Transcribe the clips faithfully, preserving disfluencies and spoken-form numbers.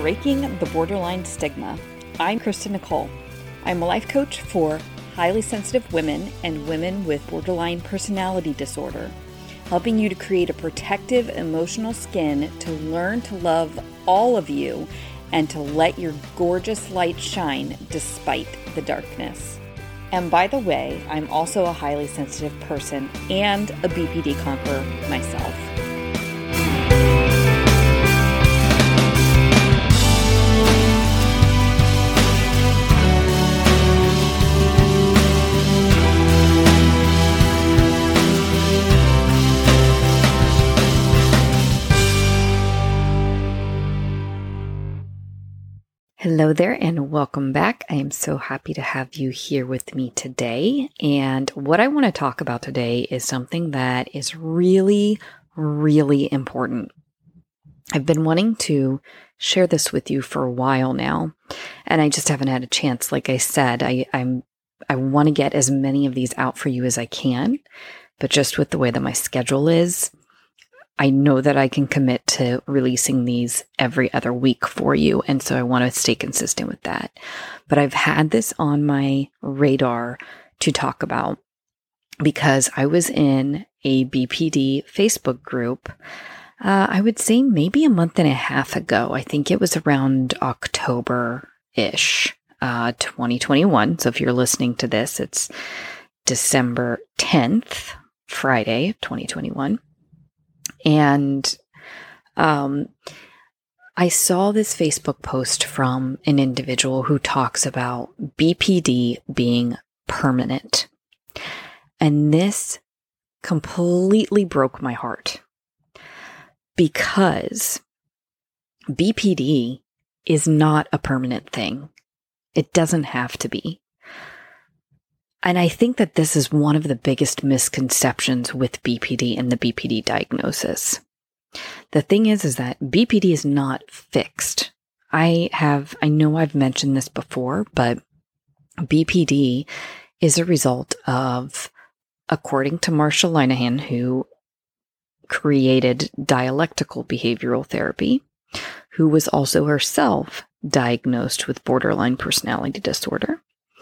Breaking the Borderline Stigma. I'm Kristen Nicole. I'm a life coach for highly sensitive women and women with borderline personality disorder, helping you to create a protective emotional skin to learn to love all of you and to let your gorgeous light shine despite the darkness. And by the way, I'm also a highly sensitive person and a B P D conqueror myself. Hello there and welcome back. I am so happy to have you here with me today. And what I want to talk about today is something that is really, really important. I've been wanting to share this with you for a while now, and I just haven't had a chance. Like I said, I, I'm I want to get as many of these out for you as I can, but just with the way that my schedule is, I know that I can commit to releasing these every other week for you. And so I want to stay consistent with that. But I've had this on my radar to talk about because I was in a B P D Facebook group, uh, I would say maybe a month and a half ago. I think it was around October-ish, uh, twenty twenty-one. So if you're listening to this, it's December tenth, Friday, twenty twenty-one. And um, I saw this Facebook post from an individual who talks about B P D being permanent. And this completely broke my heart because B P D is not a permanent thing. It doesn't have to be. And I think that this is one of the biggest misconceptions with B P D and the B P D diagnosis. The thing is, is that B P D is not fixed. I have, I know I've mentioned this before, but B P D is a result of, according to Marsha Linehan, who created dialectical behavioral therapy, who was also herself diagnosed with borderline personality disorder.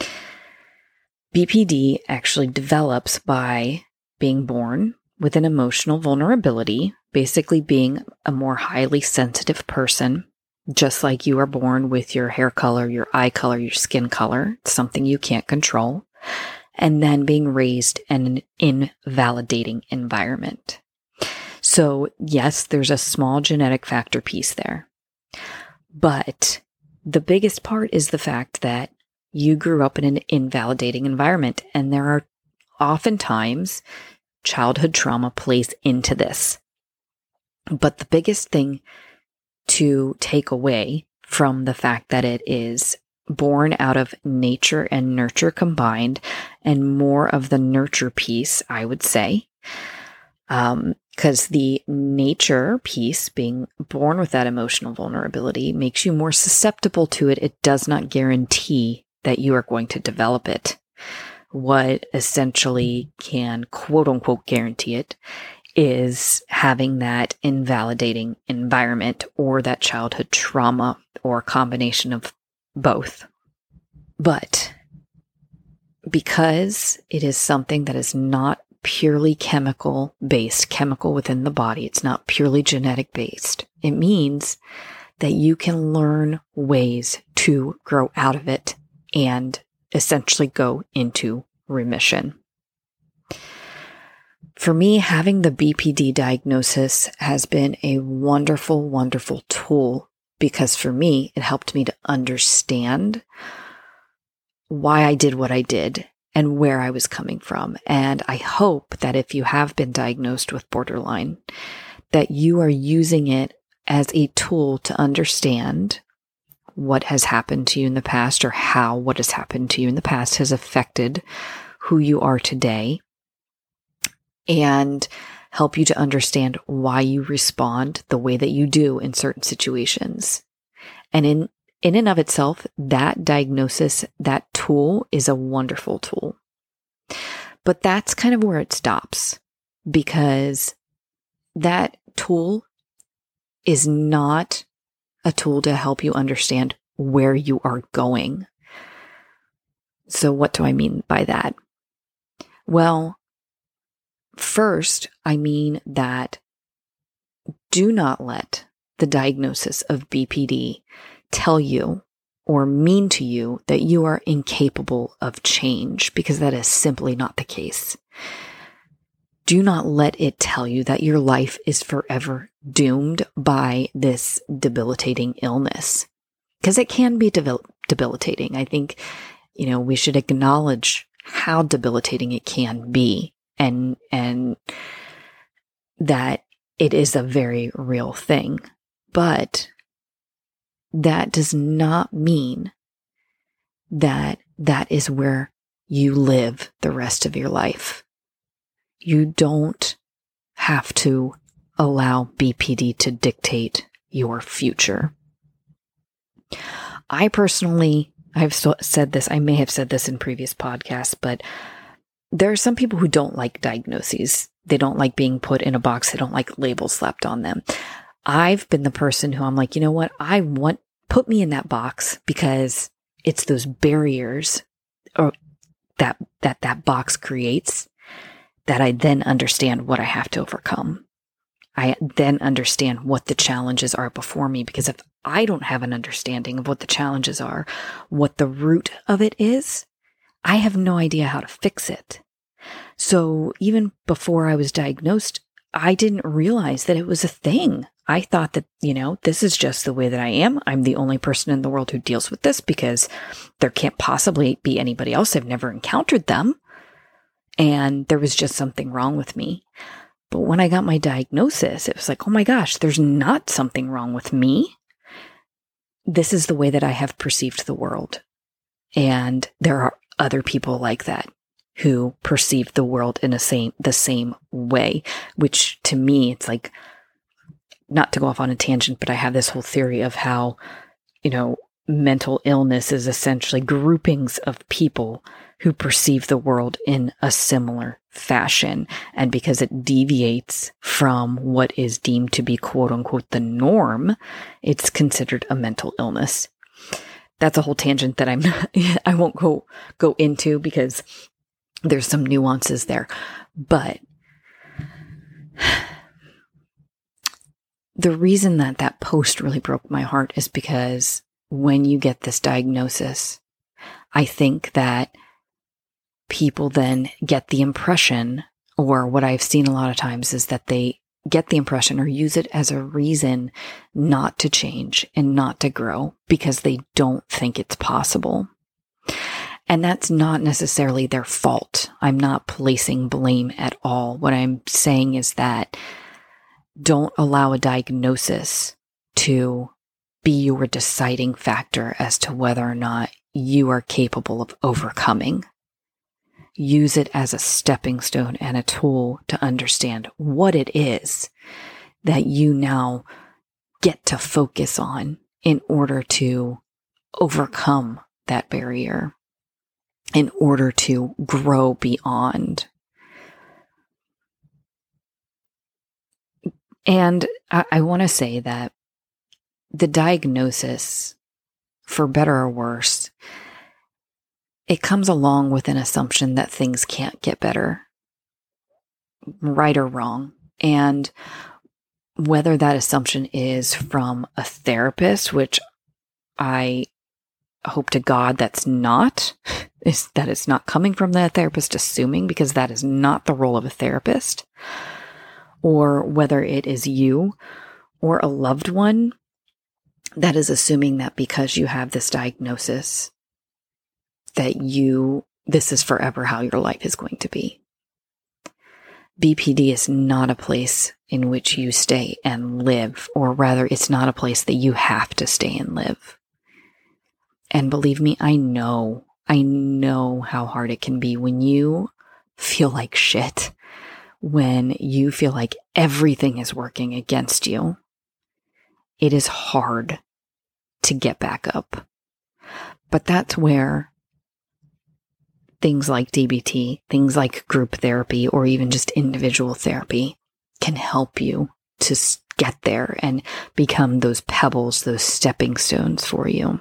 B P D actually develops by being born with an emotional vulnerability, basically being a more highly sensitive person, just like you are born with your hair color, your eye color, your skin color. It's something you can't control. And then being raised in an invalidating environment. So yes, there's a small genetic factor piece there. But the biggest part is the fact that you grew up in an invalidating environment, and there are oftentimes childhood trauma plays into this. But the biggest thing to take away from the fact that it is born out of nature and nurture combined, and more of the nurture piece, I would say, um, because the nature piece, being born with that emotional vulnerability, makes you more susceptible to it. It does not guarantee that you are going to develop it. What essentially can quote unquote guarantee it is having that invalidating environment or that childhood trauma or a combination of both. But because it is something that is not purely chemical based, chemical within the body, it's not purely genetic based, it means that you can learn ways to grow out of it and essentially go into remission. For me, having the B P D diagnosis has been a wonderful, wonderful tool because for me, it helped me to understand why I did what I did and where I was coming from. And I hope that if you have been diagnosed with borderline, that you are using it as a tool to understand what has happened to you in the past, or how what has happened to you in the past has affected who you are today, and help you to understand why you respond the way that you do in certain situations. And in, in and of itself, that diagnosis, that tool is a wonderful tool. But that's kind of where it stops, because that tool is not a tool to help you understand where you are going. So what do I mean by that? Well, first, I mean that do not let the diagnosis of B P D tell you or mean to you that you are incapable of change, because that is simply not the case. Do not let it tell you that your life is forever doomed by this debilitating illness, because it can be debil- debilitating. I think, you know, we should acknowledge how debilitating it can be, and, and that it is a very real thing. But that does not mean that that is where you live the rest of your life. You don't have to allow B P D to dictate your future. I personally, I've said this, I may have said this in previous podcasts, but there are some people who don't like diagnoses. They don't like being put in a box. They don't like labels slapped on them. I've been the person who I'm like, you know what? I want, put me in that box, because it's those barriers or that, that that box creates that I then understand what I have to overcome. I then understand what the challenges are before me, because if I don't have an understanding of what the challenges are, what the root of it is, I have no idea how to fix it. So even before I was diagnosed, I didn't realize that it was a thing. I thought that, you know, this is just the way that I am. I'm the only person in the world who deals with this, because there can't possibly be anybody else. I've never encountered them. And there was just something wrong with me. But when I got my diagnosis, it was like, oh my gosh, there's not something wrong with me. This is the way that I have perceived the world. And there are other people like that who perceive the world in a same, the same way, which to me, it's like, not to go off on a tangent, but I have this whole theory of how, you know, mental illness is essentially groupings of people who perceive the world in a similar fashion. And because it deviates from what is deemed to be quote unquote the norm, it's considered a mental illness. That's a whole tangent that I'm I won't go go into, because there's some nuances there. But the reason that that post really broke my heart is because when you get this diagnosis, I think that people then get the impression, or what I've seen a lot of times is that they get the impression or use it as a reason not to change and not to grow, because they don't think it's possible. And that's not necessarily their fault. I'm not placing blame at all. What I'm saying is that don't allow a diagnosis to be your deciding factor as to whether or not you are capable of overcoming. Use it as a stepping stone and a tool to understand what it is that you now get to focus on in order to overcome that barrier, in order to grow beyond. And I, I want to say that the diagnosis, for better or worse, it comes along with an assumption that things can't get better, right or wrong. And whether that assumption is from a therapist, which I hope to God that's not, is that it's not coming from the therapist assuming, because that is not the role of a therapist, or whether it is you or a loved one that is assuming that because you have this diagnosis, that you, this is forever how your life is going to be. B P D is not a place in which you stay and live, or rather, it's not a place that you have to stay and live. And believe me, I know, I know how hard it can be when you feel like shit, when you feel like everything is working against you. It is hard to get back up. But that's where things like D B T, things like group therapy, or even just individual therapy can help you to get there and become those pebbles, those stepping stones for you.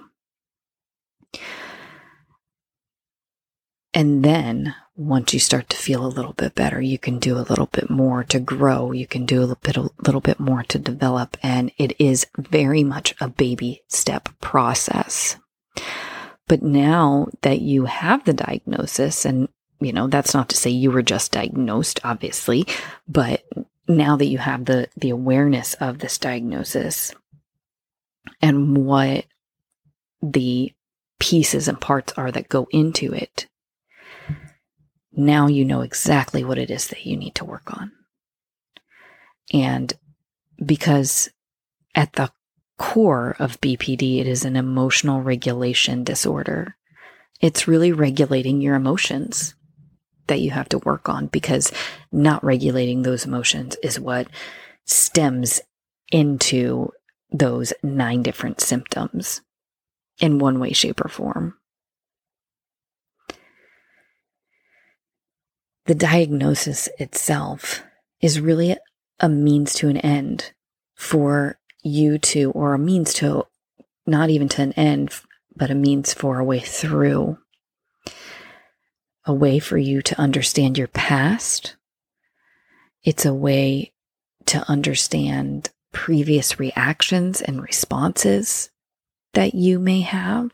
And then once you start to feel a little bit better, you can do a little bit more to grow. You can do a little bit, a little bit more to develop. And it is very much a baby step process. But now that you have the diagnosis, and, you know, that's not to say you were just diagnosed, obviously, but now that you have the, the awareness of this diagnosis and what the pieces and parts are that go into it, now you know exactly what it is that you need to work on. And because at the core of B P D, it is an emotional regulation disorder. It's really regulating your emotions that you have to work on, because not regulating those emotions is what stems into those nine different symptoms in one way, shape, or form. The diagnosis itself is really a means to an end for you to, or a means to, not even to an end, but a means for a way through, a way for you to understand your past. It's a way to understand previous reactions and responses that you may have.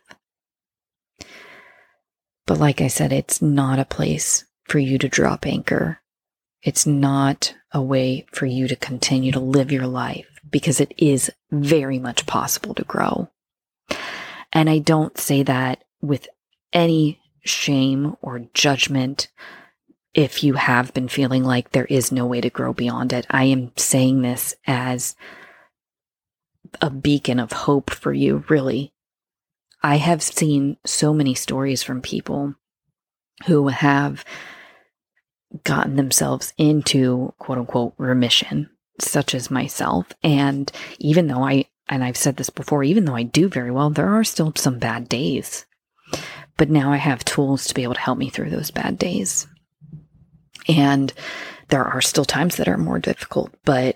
But like I said, it's not a place for you to drop anchor. It's not a way for you to continue to live your life, because it is very much possible to grow. And I don't say that with any shame or judgment if you have been feeling like there is no way to grow beyond it. I am saying this as a beacon of hope for you, really. I have seen so many stories from people who have gotten themselves into quote unquote remission, such as myself. And even though I, and I've said this before, even though I do very well, there are still some bad days. But now I have tools to be able to help me through those bad days. And there are still times that are more difficult, but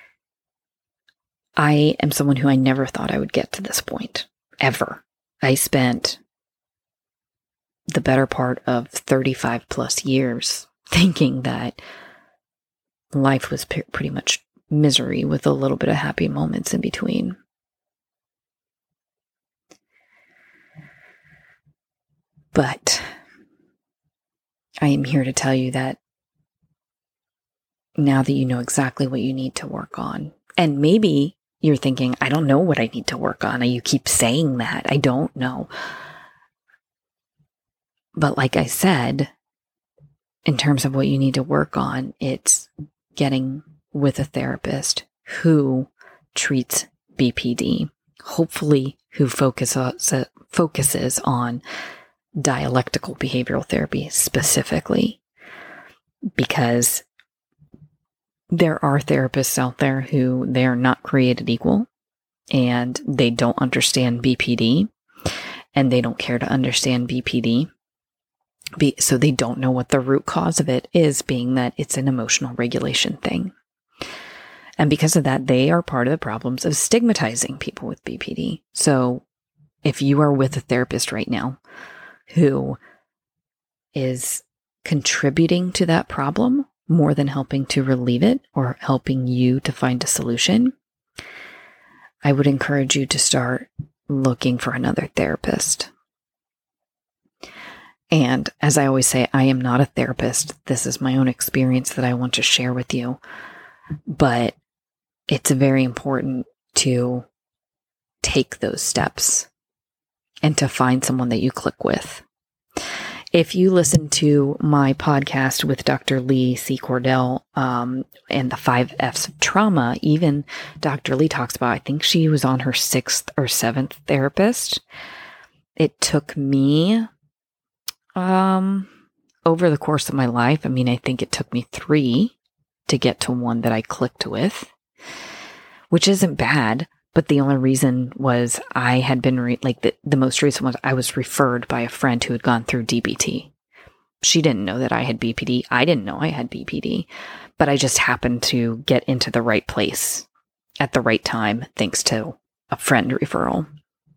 I am someone who I never thought I would get to this point, ever. I spent the better part of thirty-five plus years thinking that life was p- pretty much misery with a little bit of happy moments in between. But I am here to tell you that now that you know exactly what you need to work on, and maybe you're thinking, I don't know what I need to work on. You keep saying that. I don't know. But like I said, in terms of what you need to work on, it's getting with a therapist who treats B P D, hopefully who focuses, focuses on dialectical behavioral therapy specifically, because there are therapists out there who they are not created equal, and they don't understand B P D, and they don't care to understand B P D. Be, so they don't know what the root cause of it is, being that it's an emotional regulation thing. And because of that, they are part of the problems of stigmatizing people with B P D. So if you are with a therapist right now who is contributing to that problem more than helping to relieve it or helping you to find a solution, I would encourage you to start looking for another therapist. And as I always say, I am not a therapist. This is my own experience that I want to share with you. But it's very important to take those steps and to find someone that you click with. If you listen to my podcast with Doctor Lee C. Cordell um, and the five F's of trauma, even Doctor Lee talks about, I think she was on her sixth or seventh therapist. It took me um, over the course of my life, I mean, I think it took me three to get to one that I clicked with, which isn't bad. But the only reason was I had been, re- like the, the most recent was I was referred by a friend who had gone through D B T. She didn't know that I had B P D. I didn't know I had B P D, but I just happened to get into the right place at the right time, thanks to a friend referral.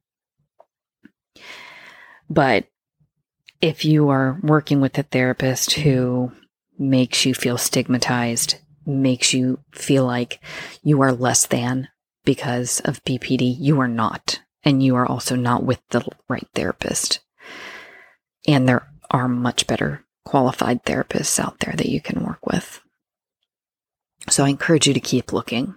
But if you are working with a therapist who makes you feel stigmatized, makes you feel like you are less than because of B P D, you are not. And you are also not with the right therapist. And there are much better qualified therapists out there that you can work with. So I encourage you to keep looking.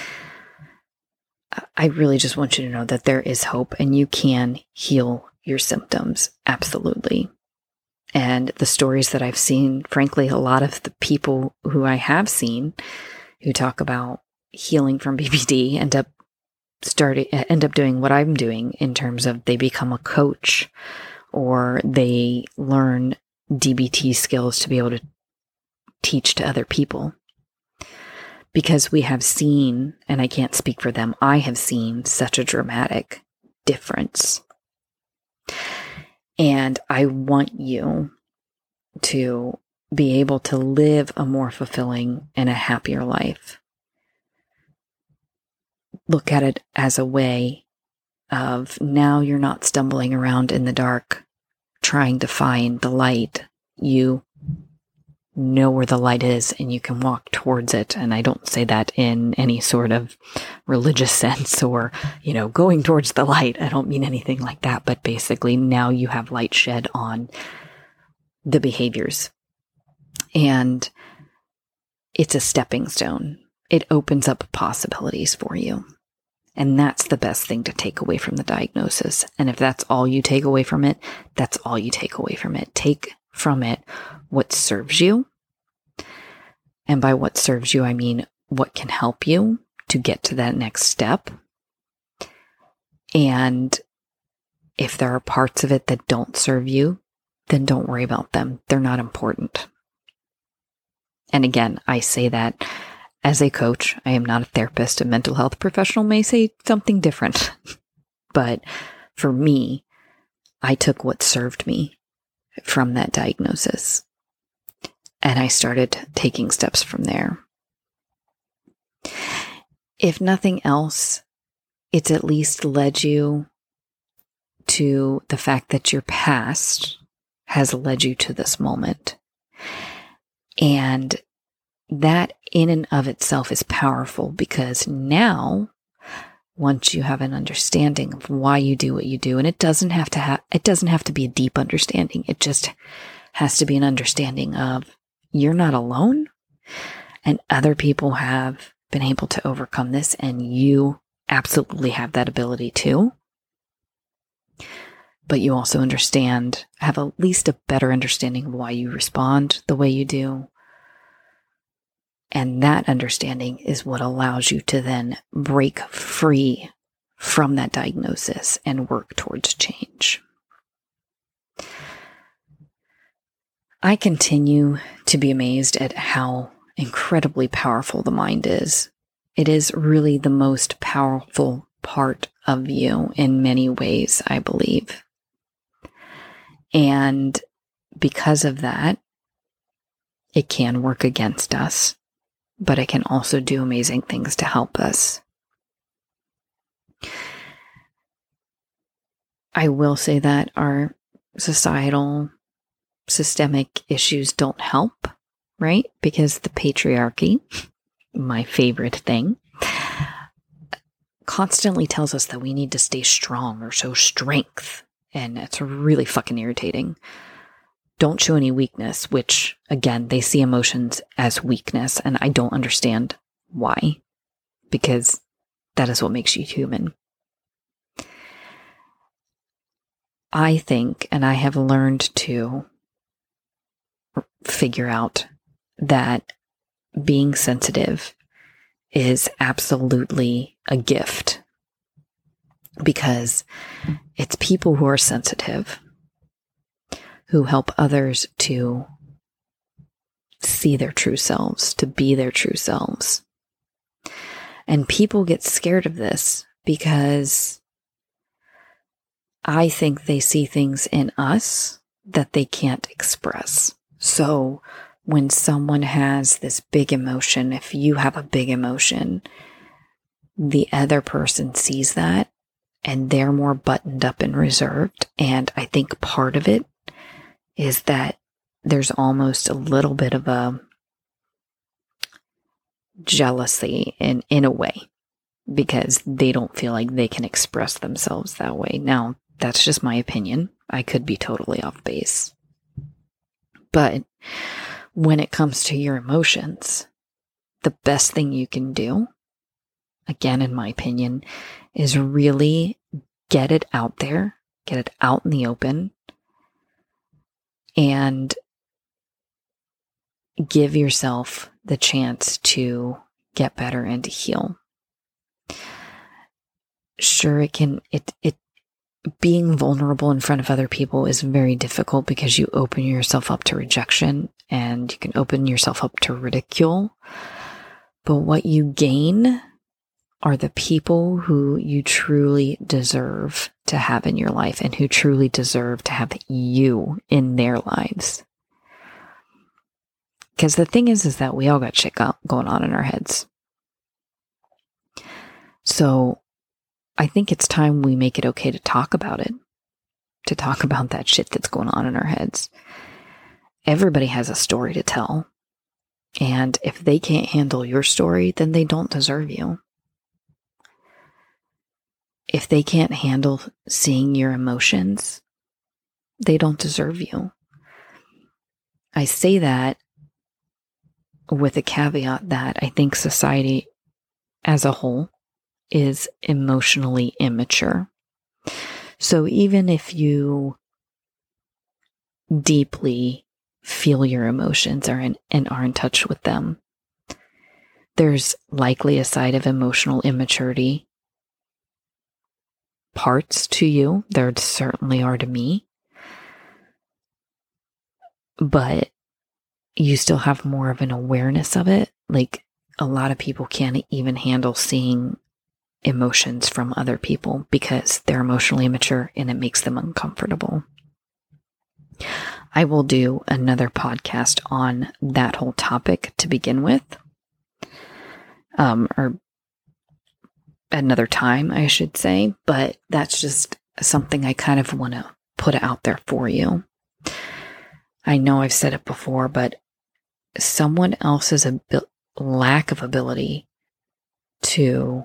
I really just want you to know that there is hope and you can heal your symptoms. Absolutely. And the stories that I've seen, frankly, a lot of the people who I have seen who talk about healing from B P D end up starting, end up doing what I'm doing in terms of they become a coach or they learn D B T skills to be able to teach to other people. Because we have seen, and I can't speak for them, I have seen such a dramatic difference. And I want you to be able to live a more fulfilling and a happier life. Look at it as a way of now you're not stumbling around in the dark trying to find the light. You know where the light is and you can walk towards it. And I don't say that in any sort of religious sense or, you know, going towards the light. I don't mean anything like that. But basically now you have light shed on the behaviors. And it's a stepping stone. It opens up possibilities for you. And that's the best thing to take away from the diagnosis. And if that's all you take away from it, that's all you take away from it. Take from it what serves you. And by what serves you, I mean what can help you to get to that next step. And if there are parts of it that don't serve you, then don't worry about them. They're not important. And again, I say that as a coach. I am not a therapist. A mental health professional may say something different. But for me, I took what served me from that diagnosis. And I started taking steps from there. If nothing else, it's at least led you to the fact that your past has led you to this moment. And that in and of itself is powerful because now, once you have an understanding of why you do what you do, and it doesn't have to have, it doesn't have to be a deep understanding. It just has to be an understanding of you're not alone and other people have been able to overcome this and you absolutely have that ability too. But you also understand, have at least a better understanding of why you respond the way you do. And that understanding is what allows you to then break free from that diagnosis and work towards change. I continue to be amazed at how incredibly powerful the mind is. It is really the most powerful part of you in many ways, I believe. And because of that, it can work against us, but it can also do amazing things to help us. I will say that our societal systemic issues don't help, right? Because the patriarchy, my favorite thing, constantly tells us that we need to stay strong or show strength. And it's really fucking irritating. Don't show any weakness, which, again, they see emotions as weakness, and I don't understand why. Because that is what makes you human. I think, and I have learned to figure out that being sensitive is absolutely a gift. Because it's people who are sensitive who help others to see their true selves, to be their true selves. And people get scared of this because I think they see things in us that they can't express. So when someone has this big emotion, if you have a big emotion, the other person sees that and they're more buttoned up and reserved. And I think part of it is that there's almost a little bit of a jealousy in, in a way, because they don't feel like they can express themselves that way. Now, that's just my opinion. I could be totally off base. But when it comes to your emotions, the best thing you can do, again, in my opinion, is really get it out there, get it out in the open, and give yourself the chance to get better and to heal. Sure, it can, it, it, being vulnerable in front of other people is very difficult because you open yourself up to rejection and you can open yourself up to ridicule. But what you gain are the people who you truly deserve to have in your life and who truly deserve to have you in their lives. Because the thing is, is that we all got shit going on in our heads. So I think it's time we make it okay to talk about it, to talk about that shit that's going on in our heads. Everybody has a story to tell. And if they can't handle your story, then they don't deserve you. If they can't handle seeing your emotions, they don't deserve you. I say that with a caveat that I think society as a whole is emotionally immature. So even if you deeply feel your emotions are in, and are in touch with them, there's likely a side of emotional immaturity parts to you. There certainly are to me. But you still have more of an awareness of it. Like, a lot of people can't even handle seeing emotions from other people because they're emotionally immature and it makes them uncomfortable. I will do another podcast on that whole topic to begin with. Um, or another time, I should say, but that's just something I kind of want to put out there for you. I know I've said it before, but someone else's abil- lack of ability to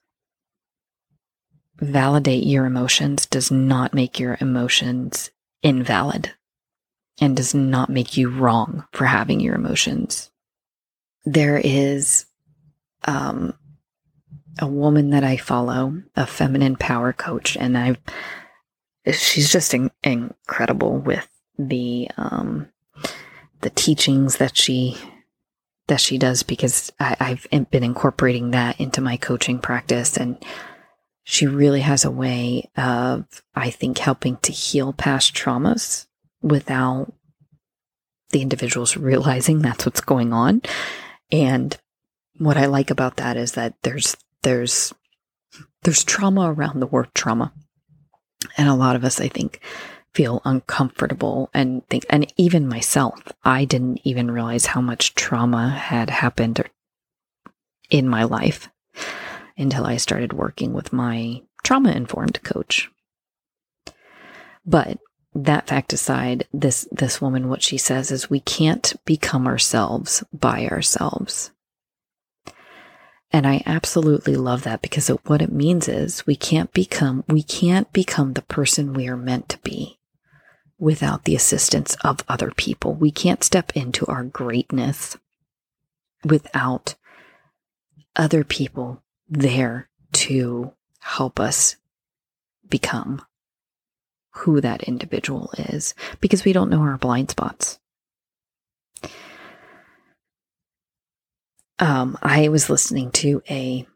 validate your emotions does not make your emotions invalid and does not make you wrong for having your emotions. There is um, a woman that I follow, a feminine power coach, and I she's just in- incredible with the um, the teachings that she that she does, because I, I've been incorporating that into my coaching practice, and she really has a way of, I think, helping to heal past traumas without the individuals realizing that's what's going on. And what I like about that is that there's there's there's trauma around the word trauma, and a lot of us, I think, feel uncomfortable and think, and even myself, I didn't even realize how much trauma had happened in my life until I started working with my trauma-informed coach. But that fact aside, this, this woman, what she says is we can't become ourselves by ourselves. And I absolutely love that, because it, what it means is we can't become, we can't become the person we are meant to be without the assistance of other people. We can't step into our greatness without other people there to help us become who that individual is, because we don't know our blind spots. Um, I was listening to a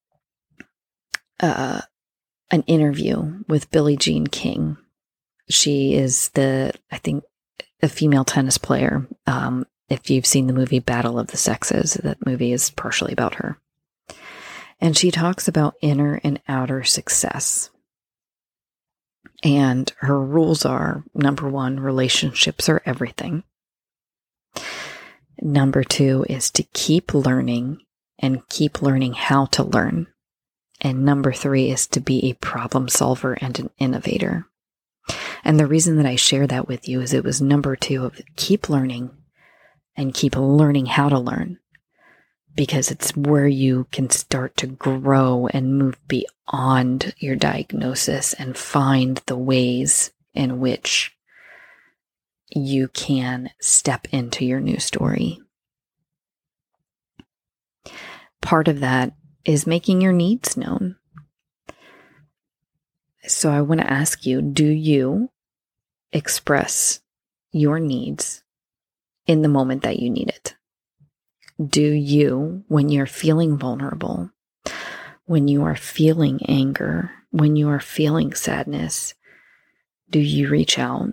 uh, an interview with Billie Jean King. She is the, I think, a female tennis player. Um, if you've seen the movie Battle of the Sexes, that movie is partially about her. And she talks about inner and outer success. And her rules are, number one, relationships are everything. Number two is to keep learning and keep learning how to learn. And number three is to be a problem solver and an innovator. And the reason that I share that with you is it was number two of keep learning and keep learning how to learn, because it's where you can start to grow and move beyond your diagnosis and find the ways in which you can step into your new story. Part of that is making your needs known. So I want to ask you, do you express your needs in the moment that you need it? Do you, when you're feeling vulnerable, when you are feeling anger, when you are feeling sadness, do you reach out?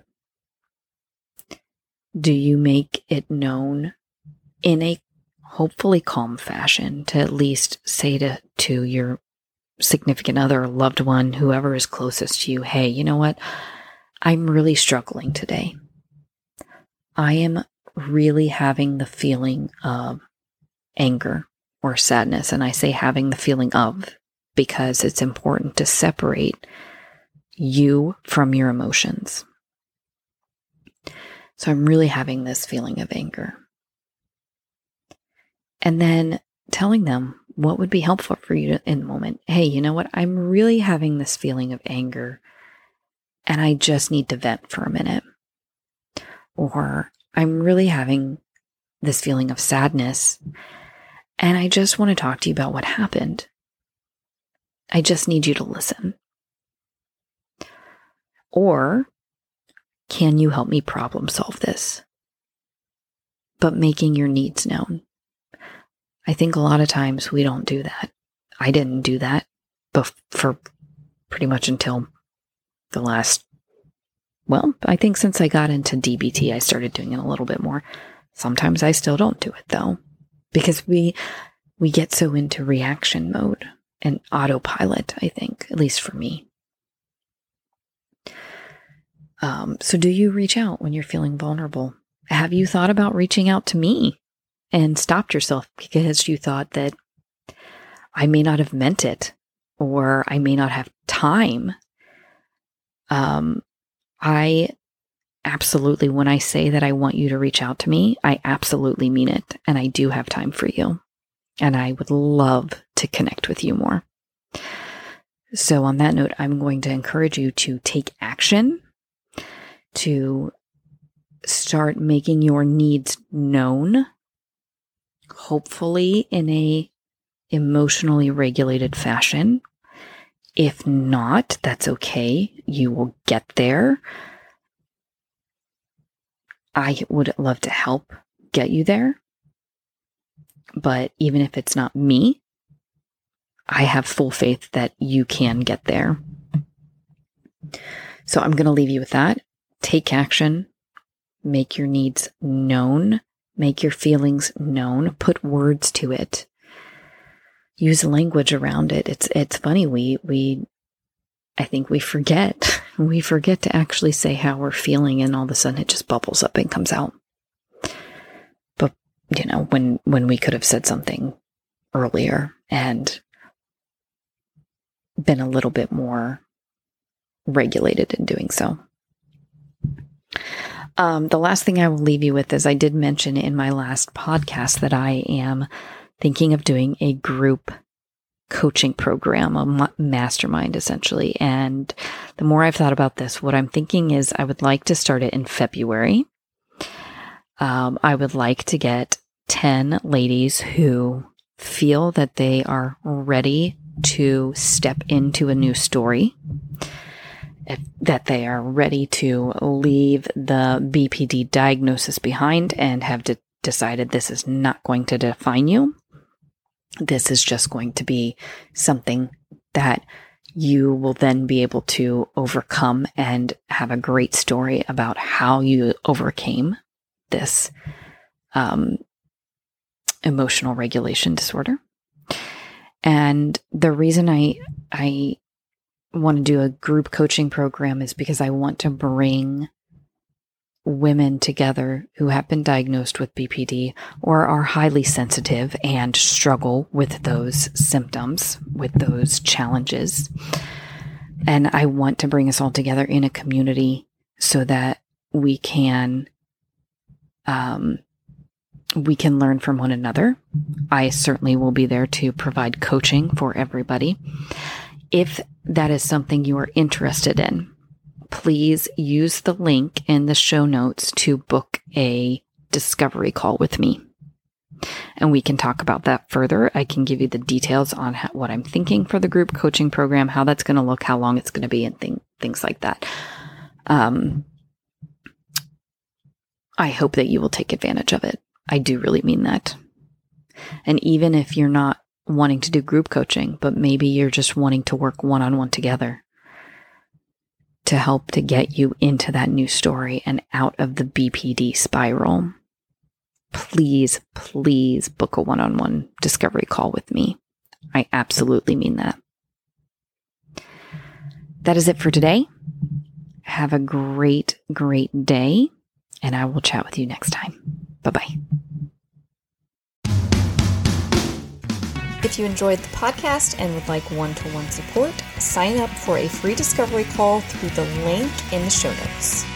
Do you make it known in a hopefully calm fashion to at least say to, to your significant other, loved one, whoever is closest to you, hey, you know what? I'm really struggling today. I am really having the feeling of anger or sadness. And I say having the feeling of because it's important to separate you from your emotions. So I'm really having this feeling of anger. And then telling them what would be helpful for you in the moment. Hey, you know what? I'm really having this feeling of anger and I just need to vent for a minute. Or I'm really having this feeling of sadness and I just want to talk to you about what happened. I just need you to listen. Or can you help me problem solve this? But making your needs known. I think a lot of times we don't do that. I didn't do that bef- for pretty much until the last, well, I think since I got into D B T, I started doing it a little bit more. Sometimes I still don't do it though, because we we get so into reaction mode and autopilot, I think, at least for me. Um, so do you reach out when you're feeling vulnerable? Have you thought about reaching out to me and stopped yourself because you thought that I may not have meant it or I may not have time? Um, I absolutely, when I say that I want you to reach out to me, I absolutely mean it. And I do have time for you. And I would love to connect with you more. So on that note, I'm going to encourage you to take action, to start making your needs known, hopefully in a emotionally regulated fashion. If not, that's okay. You will get there. I would love to help get you there. But even if it's not me, I have full faith that you can get there. So I'm going to leave you with that. Take action. Make your needs known. Make your feelings known. Put words to it. Use language around it. It's it's funny. We we I think we forget. We forget to actually say how we're feeling, and all of a sudden it just bubbles up and comes out. But you know, when when we could have said something earlier and been a little bit more regulated in doing so. Um, the last thing I will leave you with is I did mention in my last podcast that I am thinking of doing a group coaching program, a mastermind essentially. And the more I've thought about this, what I'm thinking is I would like to start it in February. Um, I would like to get ten ladies who feel that they are ready to step into a new story, if, that they are ready to leave the B P D diagnosis behind and have de- decided this is not going to define you. This is just going to be something that you will then be able to overcome and have a great story about how you overcame this um, emotional regulation disorder. And the reason I I want to do a group coaching program is because I want to bring women together who have been diagnosed with B P D or are highly sensitive and struggle with those symptoms, with those challenges. And I want to bring us all together in a community so that we can, um, we can learn from one another. I certainly will be there to provide coaching for everybody. If that is something you are interested in, please use the link in the show notes to book a discovery call with me. And we can talk about that further. I can give you the details on how, what I'm thinking for the group coaching program, how that's going to look, how long it's going to be, and thing, things like that. Um, I hope that you will take advantage of it. I do really mean that. And even if you're not wanting to do group coaching, but maybe you're just wanting to work one-on-one together to help to get you into that new story and out of the B P D spiral, please, please book a one-on-one discovery call with me. I absolutely mean that. That is it for today. Have a great, great day, and I will chat with you next time. Bye-bye. If you enjoyed the podcast and would like one-to-one support, sign up for a free discovery call through the link in the show notes.